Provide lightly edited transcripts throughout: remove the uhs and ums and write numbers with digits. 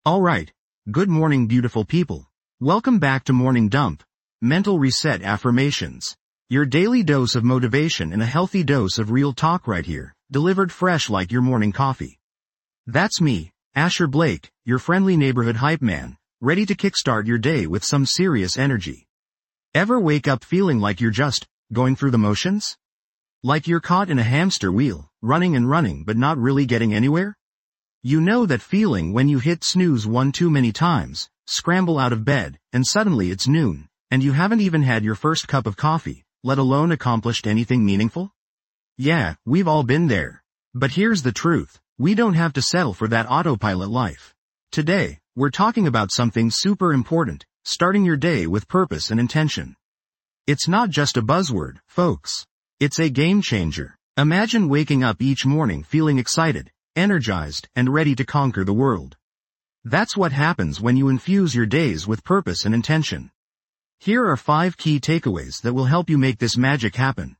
Alright, good morning beautiful people. Welcome back to Morning Dump, Mental Reset Affirmations. Your daily dose of motivation and a healthy dose of real talk right here, delivered fresh like your morning coffee. That's me, Asher Blake, your friendly neighborhood hype man, ready to kickstart your day with some serious energy. Ever wake up feeling like you're just going through the motions? Like you're caught in a hamster wheel, running and running but not really getting anywhere? You know that feeling when you hit snooze one too many times, scramble out of bed, and suddenly it's noon, and you haven't even had your first cup of coffee, let alone accomplished anything meaningful? Yeah, we've all been there. But here's the truth, we don't have to settle for that autopilot life. Today, we're talking about something super important, starting your day with purpose and intention. It's not just a buzzword, folks. It's a game changer. Imagine waking up each morning feeling excited, energized, and ready to conquer the world. That's what happens when you infuse your days with purpose and intention. Here are 5 key takeaways that will help you make this magic happen.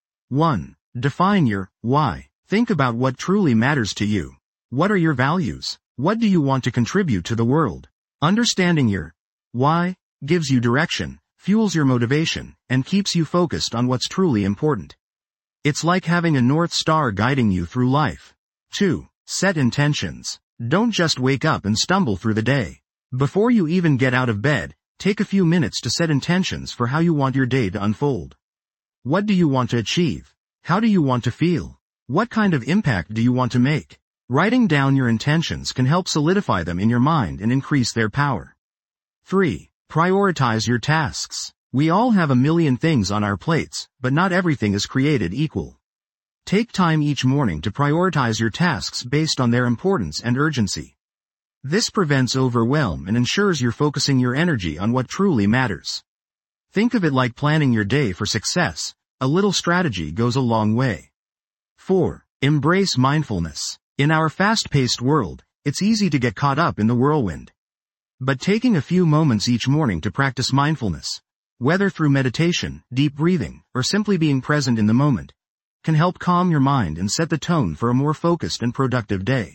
1. Define your why. Think about what truly matters to you. What are your values? What do you want to contribute to the world? Understanding your why gives you direction, fuels your motivation, and keeps you focused on what's truly important. It's like having a North Star guiding you through life. 2. Set intentions. Don't just wake up and stumble through the day. Before you even get out of bed, take a few minutes to set intentions for how you want your day to unfold. What do you want to achieve? How do you want to feel? What kind of impact do you want to make? Writing down your intentions can help solidify them in your mind and increase their power. 3. Prioritize your tasks. We all have a million things on our plates, but not everything is created equal. Take time each morning to prioritize your tasks based on their importance and urgency. This prevents overwhelm and ensures you're focusing your energy on what truly matters. Think of it like planning your day for success. A little strategy goes a long way. 4. Embrace mindfulness. In our fast-paced world, it's easy to get caught up in the whirlwind. But taking a few moments each morning to practice mindfulness, whether through meditation, deep breathing, or simply being present in the moment, can help calm your mind and set the tone for a more focused and productive day.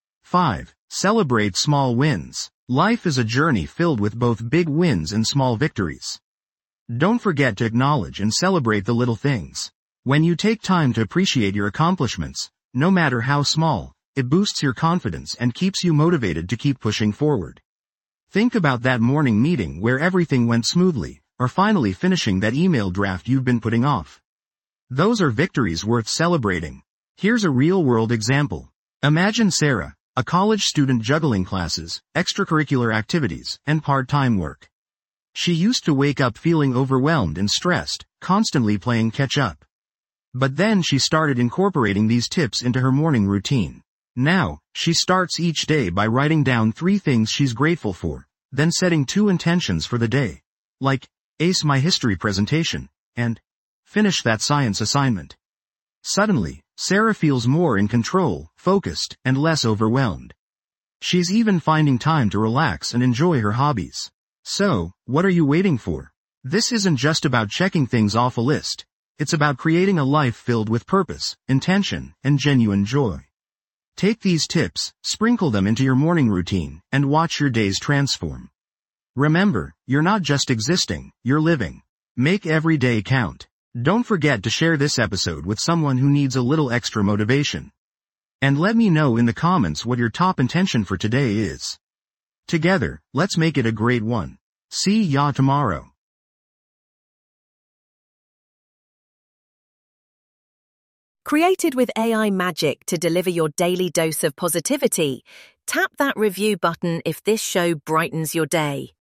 5. Celebrate small wins. Life is a journey filled with both big wins and small victories. Don't forget to acknowledge and celebrate the little things. When you take time to appreciate your accomplishments, no matter how small, it boosts your confidence and keeps you motivated to keep pushing forward. Think about that morning meeting where everything went smoothly, or finally finishing that email draft you've been putting off. Those are victories worth celebrating. Here's a real-world example. Imagine Sarah, a college student juggling classes, extracurricular activities, and part-time work. She used to wake up feeling overwhelmed and stressed, constantly playing catch-up. But then she started incorporating these tips into her morning routine. Now, she starts each day by writing down 3 things she's grateful for, then setting 2 intentions for the day. Like, ace my history presentation, and finish that science assignment. Suddenly, Sarah feels more in control, focused, and less overwhelmed. She's even finding time to relax and enjoy her hobbies. So, what are you waiting for? This isn't just about checking things off a list. It's about creating a life filled with purpose, intention, and genuine joy. Take these tips, sprinkle them into your morning routine, and watch your days transform. Remember, you're not just existing, you're living. Make every day count. Don't forget to share this episode with someone who needs a little extra motivation. And let me know in the comments what your top intention for today is. Together, let's make it a great one. See ya tomorrow. Created with AI magic to deliver your daily dose of positivity, tap that review button if this show brightens your day.